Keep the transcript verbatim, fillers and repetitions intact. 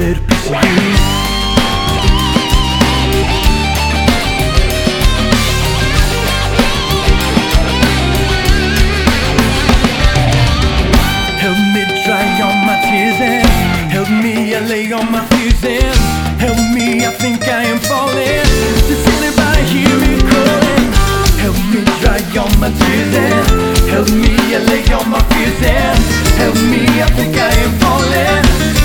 little piece of you. Help me dry all my tears and help me allay all my fears and help me, I think I am falling. Does anybody hear me calling? Help me dry all my tears and help me allay all my fears and help me, I think I am falling.